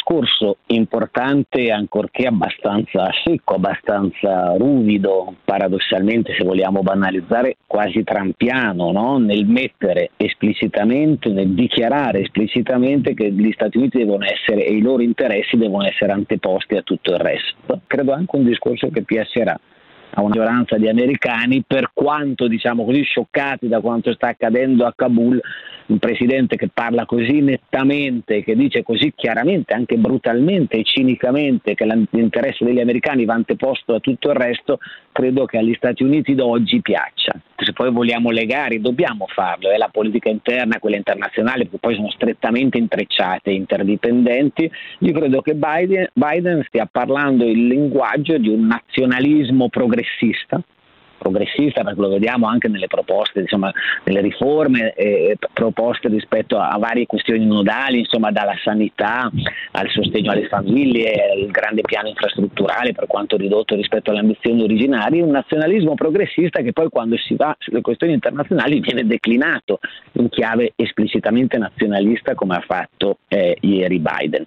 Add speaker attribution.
Speaker 1: discorso importante, ancorché abbastanza secco, abbastanza ruvido, paradossalmente, se vogliamo banalizzare, quasi trampiano, no? Nel mettere esplicitamente, nel dichiarare esplicitamente che gli Stati Uniti devono essere e i loro interessi devono essere anteposti a tutto il resto. Credo anche un discorso che piacerà a una maggioranza di americani, per quanto, diciamo così, scioccati da quanto sta accadendo a Kabul. Un presidente che parla così nettamente, che dice così chiaramente, anche brutalmente e cinicamente, che l'interesse degli americani va anteposto a tutto il resto, credo che agli Stati Uniti d'oggi piaccia. Se poi vogliamo legare, dobbiamo farlo, è la politica interna e quella internazionale, perché poi sono strettamente intrecciate e interdipendenti. Io credo che Biden stia parlando il linguaggio di un nazionalismo progressista, perché lo vediamo anche nelle proposte, insomma, nelle riforme proposte rispetto a varie questioni nodali, insomma, dalla sanità al sostegno alle famiglie, al grande piano infrastrutturale per quanto ridotto rispetto alle ambizioni originarie, un nazionalismo progressista che poi quando si va sulle questioni internazionali viene declinato in chiave esplicitamente nazionalista come ha fatto ieri Biden.